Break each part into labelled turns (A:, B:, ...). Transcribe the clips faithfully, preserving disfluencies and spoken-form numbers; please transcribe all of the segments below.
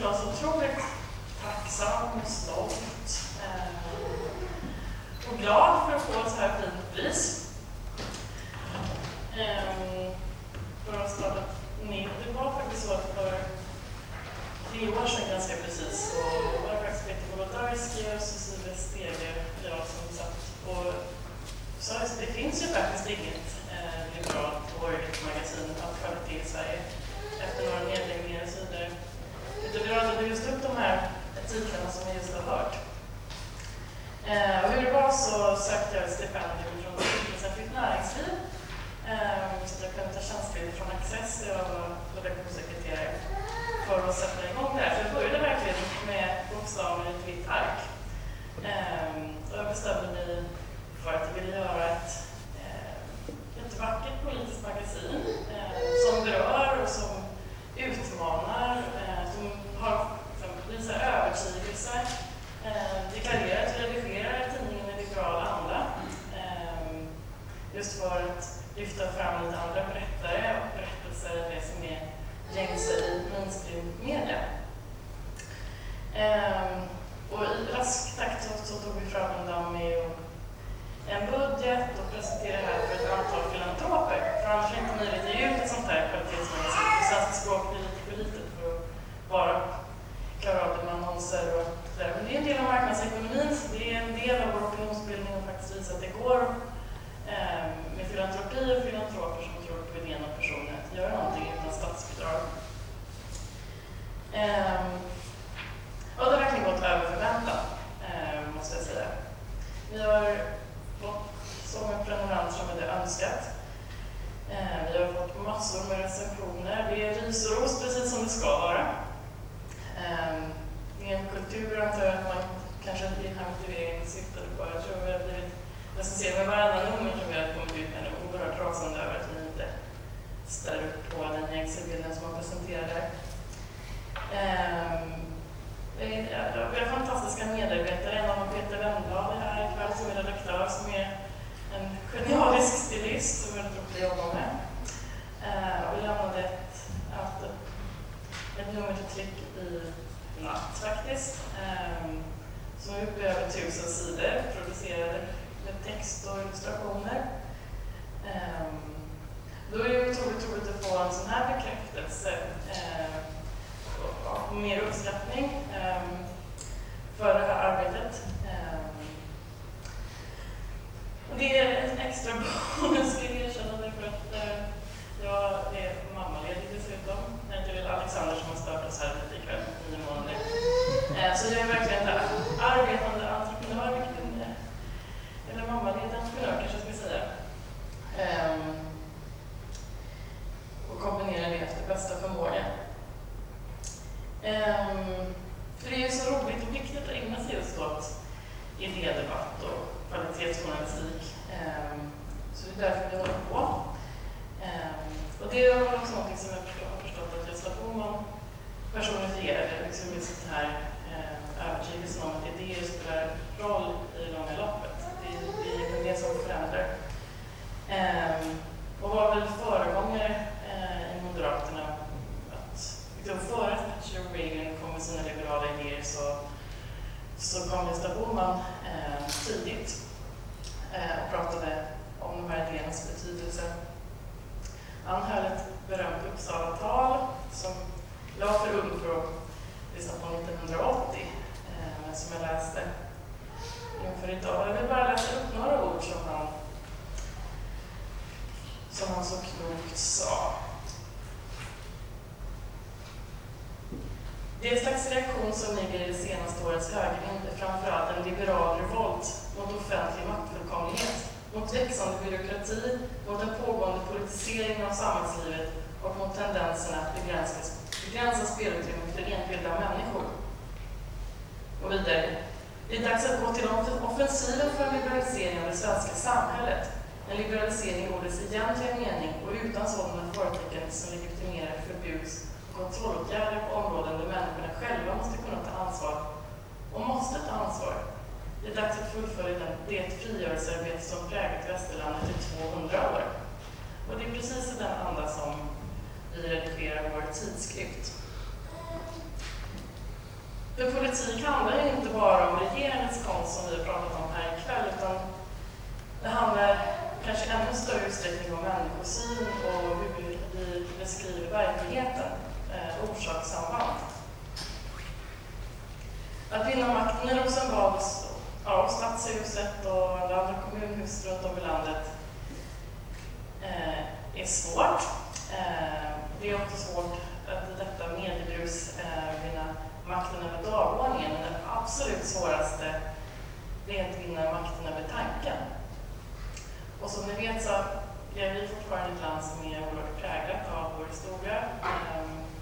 A: jag så otroligt tacksam och stolt eh, och glad för att få ett så här fint pris. Eh, för att starta ner. Det var faktiskt så att för tre år sedan ganska precis så var det faktiskt Peter Wolodarski och Cecilia Stege och jag som satt och sa att det finns ju faktiskt inget eh, liberalt och borgerligt magasin av kvalitet i Sverige efter några nedläggningar och så vidare. Utan vi radade just upp de här titlarna som vi just har hört. Eh, och hur det var så sökte jag ett stipendium från Stiftelsen Näringsliv eh, så att jag kunde ta tjänstledigt från Access där jag var redaktionssekreterare för att sätta igång det här. Så jag började verkligen med bokstäver i ett vitt ark. Eh, och jag bestämde mig för att jag ville göra ett, eh, ett vackert politiskt magasin eh, som berör och som utmanar, eh, som har liksom, övertygelse, eh, deklarerar att redigerar tidningen i liberal anda. Eh, just för att lyfta fram lite andra berättare och berättelser än det som är gängse i mainstream-media. Eh, och i rask takt så, så tog vi fram en dag med en budget och presenterade det här för ett antal filantroper. För annars är det inte möjligt att ge ut ett sånt här kvalitetsmagasin. På svenska språk blir lite för litet för att bara klara av det med annonser och där. Men det är en del av marknadsekonomin, så det är en del av vår opinionsbildning och faktiskt visa att det går eh, med filantropi och filantroper som tror på idén om personer att göra någonting utan statsbidrag. Eh, och det har verkligen gått över förväntan, eh, måste jag säga. Vi har fått så många prenumeranter som vi hade önskat. Eh, vi har fått massor med recensioner. Det är ris och ros precis som det ska vara. Eh, I en kultur antar jag att man kanske i den här motiveringen syftade på. Jag tror vi har blivit recenserade med varenda nummer som vi har kommit ut med. Och oerhört rasande över att vi inte ställer upp på den gängse bilden som man presenterar där. Eh, Vi har fantastiska medarbetare. En av dem Peter Wennblad är här ikväll som är redaktör, som är en genialisk stilist som är väldigt roligt att jobba med. Eh, och vi lämnade ett, ett, ett nummer till tryck i natt faktiskt. Eh, som är uppe i över tusen sidor, producerade med text och illustrationer. Eh, då är det otroligt roligt att få en sån här bekräftelse. Eh, och mer uppskattning um, för det här arbetet. Um, och det är en extra bonus, ska jag erkänna det, för att uh, jag är mammaledig dessutom. Det är Alexander som har startat så här lite ikväll, nio månader. Uh, så jag är verkligen en arbetande entreprenör, eller mammaledig entreprenör kanske jag ska säga. Um, och kombinera det efter bästa förmåga. Um, för det är ju så roligt och viktigt att ägna sig just åt idédebatt och kvalitetsjournalistik. Um, så det är därför vi håller på. Um, och det är också något som jag har förstått att Gösta Bohman personifierade, liksom just den här uh, övertygelsen om att idéer spelar roll i det långa loppet. Det, det är det som förändrar. Um, och var väl föregångare uh, i Moderaterna. Före Thatcher och Reagan kom med sina liberala idéer så, så kom Gösta Bohman eh, tidigt eh, och pratade om de här idéernas betydelse. Han höll ett berömt Uppsala-tal som jag var för ung för att lyssna på nittonhundraåttio, eh, som jag läste inför idag. Jag vill bara läsa upp några ord som han, som han så klokt sa. Det är en slags reaktion som ligger i det senaste årets högervind är framförallt en liberal revolt mot offentlig maktfullkomlighet, mot växande byråkrati, mot den pågående politiseringen av samhällslivet och mot tendenserna att begränsa, begränsa spelutrymmet för enskilda människor. Och vidare. Det är dags att gå till offensiven för en liberalisering av det svenska samhället. En liberalisering i ordets egentliga mening och utan sådana förtecken som legitimerar förbuds- kontrollåtgärder på områden där människorna själva måste kunna ta ansvar och måste ta ansvar. Det är dags att fullfölja den, det frigörelsearbete som präglat västerlandet i tvåhundra år. Och det är precis i den anda som vi redigerar vår tidskrift. För politik handlar ju inte bara om regeringens konst som vi har pratat om här ikväll, utan det handlar kanske i ännu större utsträckning om människosyn och hur vi beskriver verkligheten, eh, orsakssamband. Att vinna makten i Rosenbad, ja, Stadshuset och andra kommunhus runt om i landet eh, är svårt. Eh, det är också svårt att i detta mediebrus eh, vinna makten över dagordningen, men det absolut svåraste är att vinna makten över tanken. Och som ni vet så är vi fortfarande ett land som är oerhört präglat av vår historia. Eh,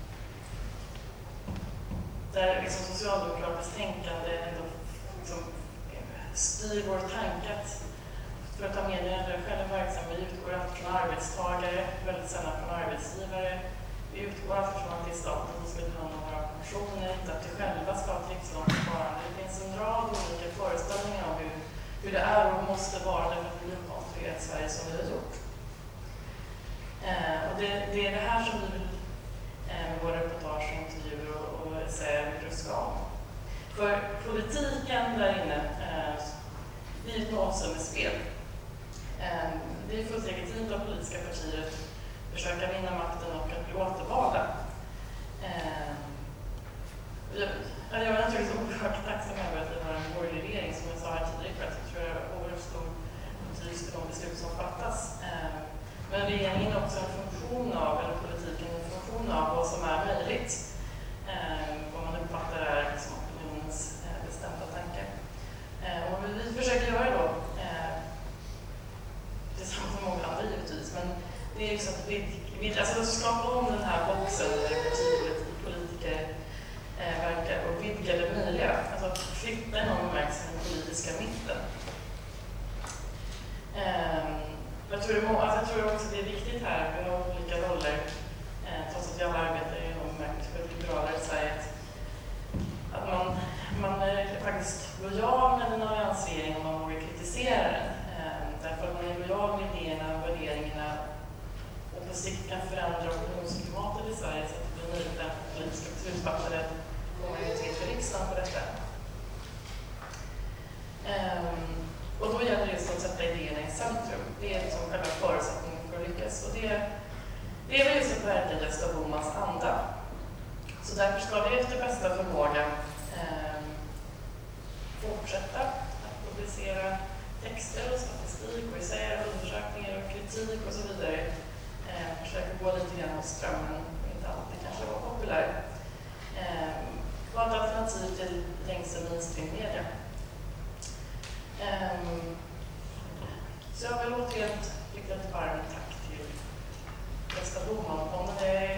A: där liksom socialdemokratiskt tänkande ändå liksom styr vår tanke. För att ta med när jag själv är verksam, vi utgår alltid från arbetstagare, väldigt sällan från arbetsgivare. Vi utgår alltid från att det är staten som ska ta hand om våra pensioner, inte att vi själva ska ha ett livslångt sparande. Det finns en rad olika föreställningar om hur, hur det är och måste vara därför att vi har konstruerat Sverige som vi har gjort. Eh, och det, det är det här som vi vill eh, med våra reportage, intervjuer och, och essäer vill ruska om. För politiken där inne eh, blir ett nollsummespel. Eh, det är fullt legitimt av politiska partier att försöka vinna makten och att bli återvalda. Eh, jag, jag är naturligtvis oerhört tacksam över att vi har en borgerlig regering, som jag sa här tidigare, för att jag tror jag har oerhört stor betydelse för de beslut som fattas. Eh, men regeringen är också en funktion av, eller politiken en funktion av vad som är möjligt. Eh, vad man uppfattar är liksom opinionens eh, bestämda tankar. Eh, och vi, vi försöker göra då, eh, tillsammans med många andra givetvis, men det är liksom att vi, vi alltså skapa om den här boxen där partipolitiker eh, verkar och vidga det möjliga. Alltså flytta någon bemärkelse i den politiska mitten. Eh, jag, tror det, alltså jag tror också det är viktigt här, vi har olika roller, eh, trots att vi alla arbetar i någon bemärkelse för liberalare Sverige, att man, man är faktiskt lojal med en alliansregering om man vågar kritisera den. Eh, därför att man är lojal med idéerna och värderingarna och på sikt kan förändra opinionsklimatet i Sverige så att det blir möjligt att politiska beslutsfattare får majoritet för riksdagen på detta. Um, och då gäller det just att sätta idéerna i centrum. Det är liksom själva förutsättningen för att lyckas. Och det, det är väl just att verka i Gösta Bohmans anda. Så därför ska vi efter bästa förmåga um, fortsätta att publicera texter och statistik och essäer, undersökningar och kritik och så vidare. Eh, försöker gå lite grann hos strömmen och inte alltid kanske vara populär. Eh, vara ett alternativ till gängse mainstream-media. Eh, så jag vill återigen rikta ett varmt tack till Gösta Bohman. Om det är